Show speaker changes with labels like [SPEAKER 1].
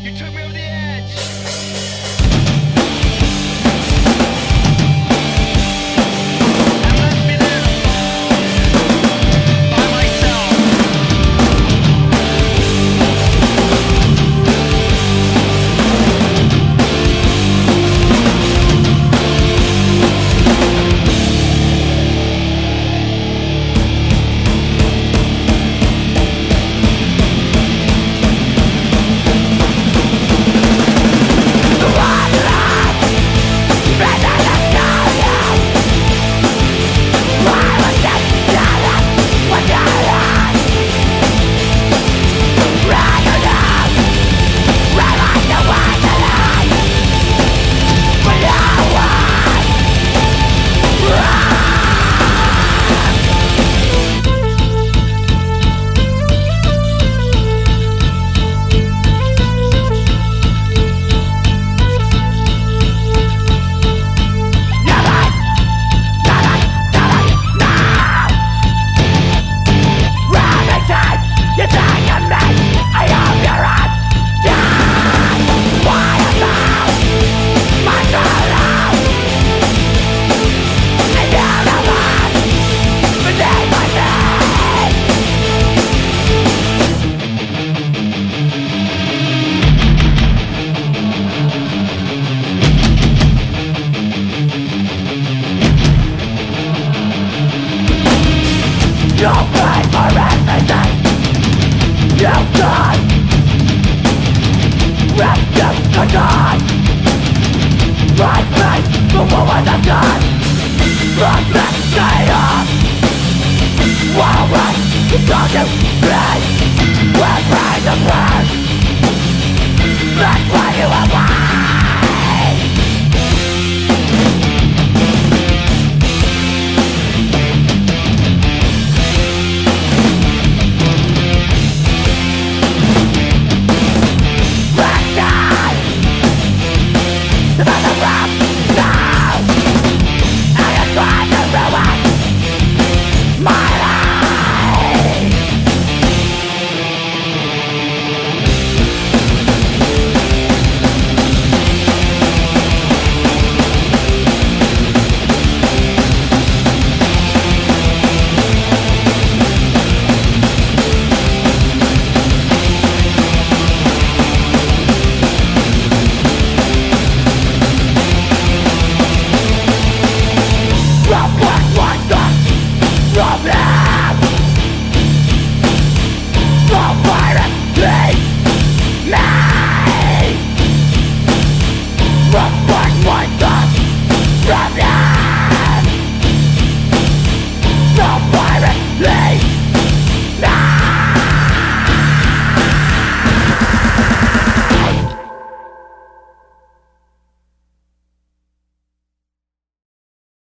[SPEAKER 1] You took me over the edge. And left me there by myself. You pay for everything you've done. Ripped up the gun. Right face the woman I've done. Let me stay up. While I talk to me.